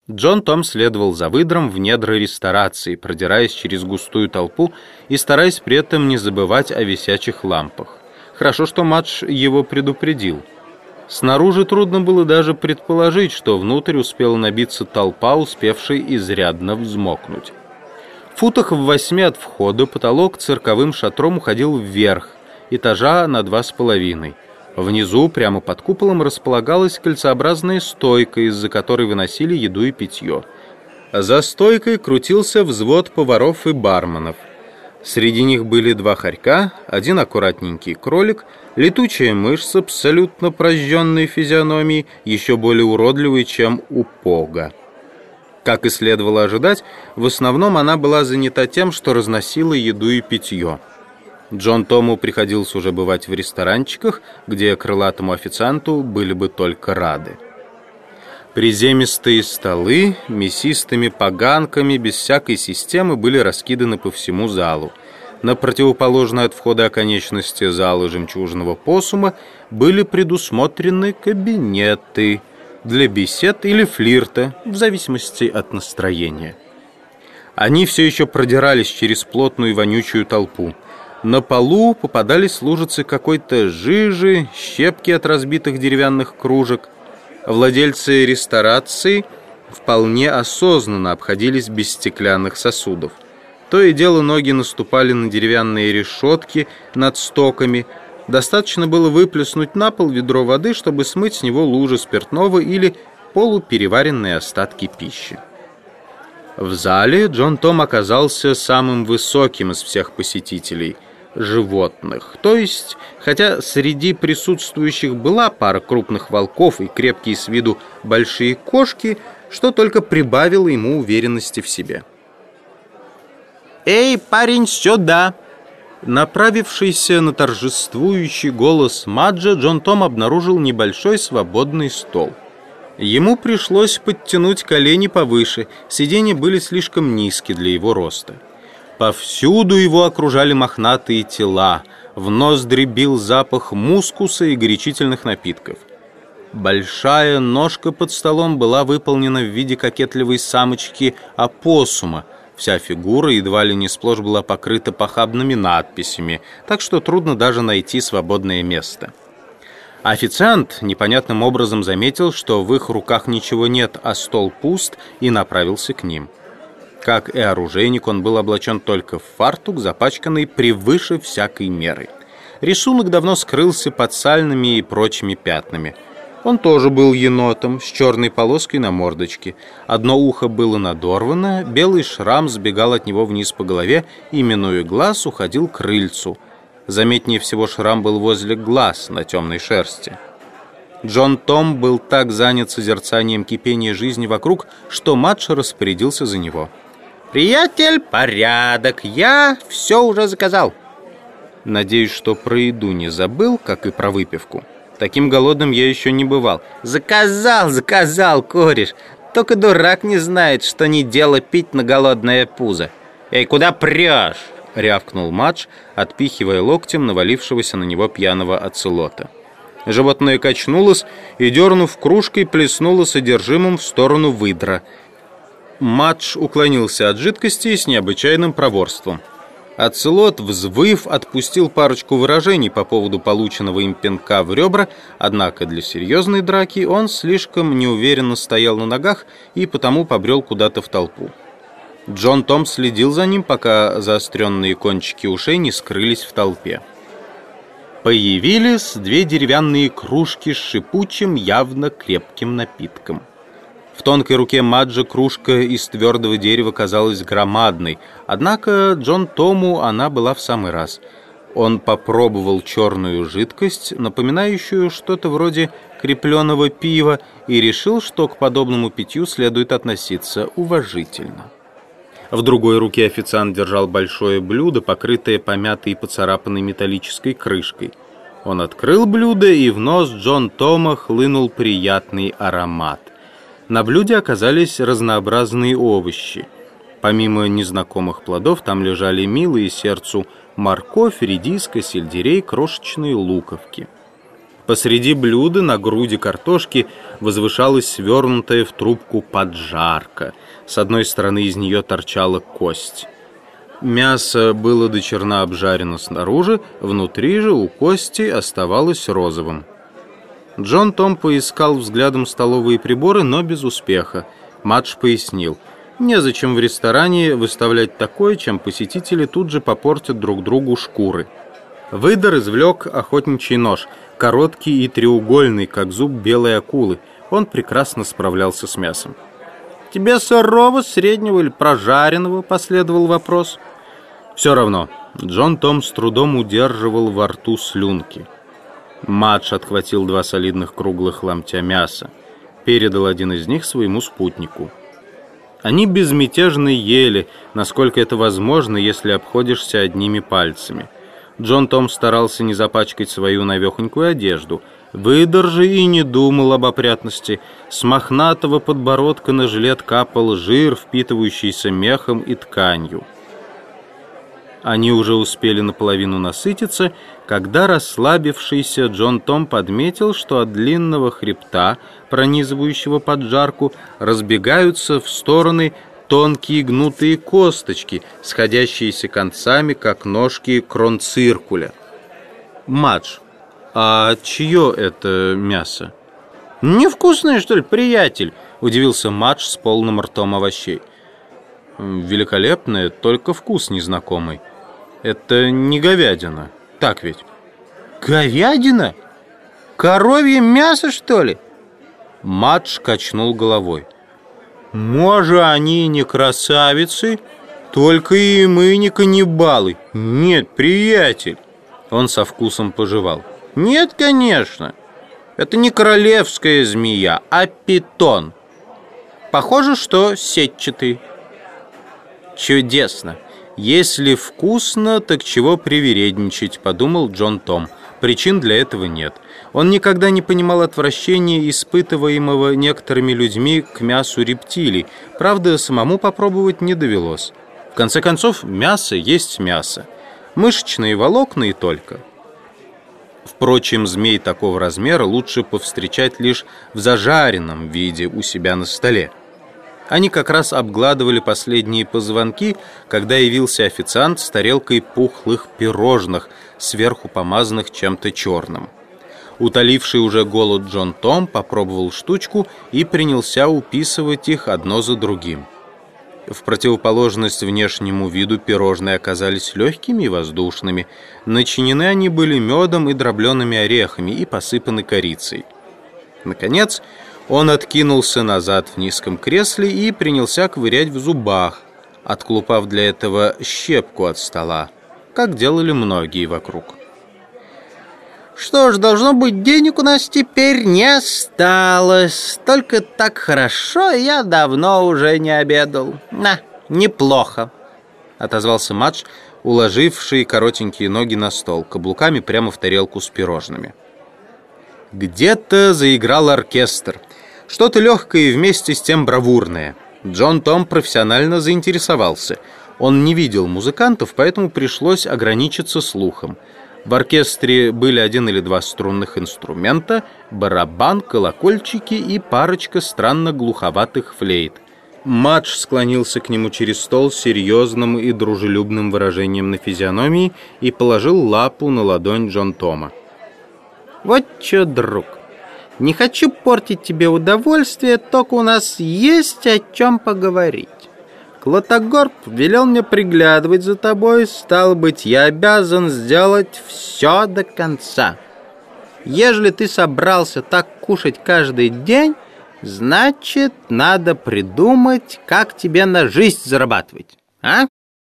Джон Том следовал за выдром в недра ресторации, продираясь через густую толпу и стараясь при этом не забывать о висячих лампах. Хорошо, что Мадж его предупредил. Снаружи трудно было даже предположить, что внутрь успела набиться толпа, успевшая изрядно взмокнуть. В футах в 8 от входа потолок цирковым шатром уходил вверх, этажа на 2,5. Внизу, прямо под куполом, располагалась кольцеобразная стойка, из-за которой выносили еду и питье. За стойкой крутился взвод поваров и барменов. Среди них были 2 хорька, 1 аккуратненький кролик, летучая мышь с абсолютно прожженной физиономией, еще более уродливой, чем у Пога. Как и следовало ожидать, в основном она была занята тем, что разносила еду и питье. Джон Тому приходилось уже бывать в ресторанчиках, где крылатому официанту были бы только рады. Приземистые столы мясистыми поганками без всякой системы были раскиданы по всему залу. На противоположной от входа оконечности зала жемчужного посума были предусмотрены кабинеты для бесед или флирта, в зависимости от настроения. Они все еще продирались через плотную и вонючую толпу. На полу попадались лужицы какой-то жижи, щепки от разбитых деревянных кружек. Владельцы ресторации вполне осознанно обходились без стеклянных сосудов. То и дело ноги наступали на деревянные решетки над стоками. Достаточно было выплеснуть на пол ведро воды, чтобы смыть с него лужи спиртного или полупереваренные остатки пищи. В зале Джон Том оказался самым высоким из всех посетителей животных. То есть, хотя среди присутствующих была пара крупных волков и крепкие с виду большие кошки, что только прибавило ему уверенности в себе. «Эй, парень, сюда!» Направившийся на торжествующий голос Маджа, Джон Том обнаружил небольшой свободный стол. Ему пришлось подтянуть колени повыше, сиденья были слишком низки для его роста. Повсюду его окружали мохнатые тела, в ноздри бил запах мускуса и горячительных напитков. Большая ножка под столом была выполнена в виде кокетливой самочки опоссума. Вся фигура едва ли не сплошь была покрыта похабными надписями, так что трудно даже найти свободное место. Официант непонятным образом заметил, что в их руках ничего нет, а стол пуст, и направился к ним. Как и оружейник, он был облачен только в фартук, запачканный превыше всякой меры. Рисунок давно скрылся под сальными и прочими пятнами. Он тоже был енотом, с черной полоской на мордочке. Одно ухо было надорвано, белый шрам сбегал от него вниз по голове, и, минуя глаз, уходил к рыльцу. Заметнее всего шрам был возле глаз на темной шерсти. Джон Том был так занят созерцанием кипения жизни вокруг, что Мадж распорядился за него. «Приятель, порядок, я все уже заказал». Надеюсь, что про еду не забыл, как и про выпивку. Таким голодным я еще не бывал. Заказал, кореш. Только дурак не знает, что не дело пить на голодное пузо. Эй, куда прешь? Рявкнул Мадж, отпихивая локтем навалившегося на него пьяного оцелота. Животное качнулось и, дернув кружкой, плеснуло содержимым в сторону выдра. Мадж уклонился от жидкости с необычайным проворством. Оцелот, взвыв, отпустил парочку выражений по поводу полученного им пинка в ребра, однако для серьезной драки он слишком неуверенно стоял на ногах и потому побрел куда-то в толпу. Джон Том следил за ним, пока заостренные кончики ушей не скрылись в толпе. Появились 2 деревянные кружки с шипучим, явно крепким напитком. В тонкой руке Маджа кружка из твердого дерева казалась громадной, однако Джон Тому она была в самый раз. Он попробовал черную жидкость, напоминающую что-то вроде крепленого пива, и решил, что к подобному питью следует относиться уважительно. В другой руке официант держал большое блюдо, покрытое помятой и поцарапанной металлической крышкой. Он открыл блюдо, и в нос Джон Тома хлынул приятный аромат. На блюде оказались разнообразные овощи. Помимо незнакомых плодов, там лежали милые сердцу морковь, редиска, сельдерей, крошечные луковки. Посреди блюда на груди картошки возвышалась свернутая в трубку поджарка. С одной стороны из нее торчала кость. Мясо было до черна обжарено снаружи, внутри же у кости оставалось розовым. Джон Том поискал взглядом столовые приборы, но без успеха. Мадж пояснил: незачем в ресторане выставлять такое, чем посетители тут же попортят друг другу шкуры. Выдор извлек охотничий нож, короткий и треугольный, как зуб белой акулы. Он прекрасно справлялся с мясом. «Тебе сырого, среднего или прожаренного?» — последовал вопрос. Все равно. Джон Том с трудом удерживал во рту слюнки. Мадж отхватил 2 солидных круглых ломтя мяса. Передал один из них своему спутнику. Они безмятежно ели, насколько это возможно, если обходишься одними пальцами. Джон Том старался не запачкать свою навехонькую одежду. Выдор же и не думал об опрятности. С мохнатого подбородка на жилет капал жир, впитывающийся мехом и тканью. Они уже успели наполовину насытиться, когда расслабившийся Джон Том подметил, что от длинного хребта, пронизывающего поджарку, разбегаются в стороны тонкие гнутые косточки, сходящиеся концами, как ножки кронциркуля. «Мадж, а чье это мясо?» «Невкусное, что ли, приятель?» — удивился Мадж с полным ртом овощей. «Великолепное, только вкус незнакомый. Это не говядина, так ведь?» «Говядина? Коровье мясо, что ли?» Мадж качнул головой. «Может, они и не красавицы, только и мы не каннибалы. Нет, приятель!» Он со вкусом пожевал. «Нет, конечно. Это не королевская змея, а питон. Похоже, что сетчатый». «Чудесно! Если вкусно, так чего привередничать», — подумал Джон Том. Причин для этого нет. Он никогда не понимал отвращения, испытываемого некоторыми людьми к мясу рептилий. Правда, самому попробовать не довелось. В конце концов, мясо есть мясо. Мышечные волокна и только. Впрочем, змей такого размера лучше повстречать лишь в зажаренном виде у себя на столе. Они как раз обгладывали последние позвонки, когда явился официант с тарелкой пухлых пирожных, сверху помазанных чем-то черным. Утоливший уже голод Джон Том попробовал штучку и принялся уписывать их одно за другим. В противоположность внешнему виду пирожные оказались легкими и воздушными. Начинены они были медом и дроблеными орехами и посыпаны корицей. Наконец, он откинулся назад в низком кресле и принялся ковырять в зубах, отклупав для этого щепку от стола, как делали многие вокруг. «Что ж, должно быть, денег у нас теперь не осталось. Только так хорошо, я давно уже не обедал. Неплохо», — отозвался Мадж, уложивший коротенькие ноги на стол, каблуками прямо в тарелку с пирожными. Где-то заиграл оркестр. Что-то легкое и вместе с тем бравурное. Джон Том профессионально заинтересовался. Он не видел музыкантов, поэтому пришлось ограничиться слухом. В оркестре были 1 или 2 струнных инструмента, барабан, колокольчики и парочка странно глуховатых флейт. Мадж склонился к нему через стол с серьезным и дружелюбным выражением на физиономии и положил лапу на ладонь Джон Тома. «Вот чё, друг, не хочу портить тебе удовольствие, только у нас есть о чем поговорить. Клотогорб велел мне приглядывать за тобой, стало быть, я обязан сделать все до конца. Ежели ты собрался так кушать каждый день, значит, надо придумать, как тебе на жизнь зарабатывать, а?»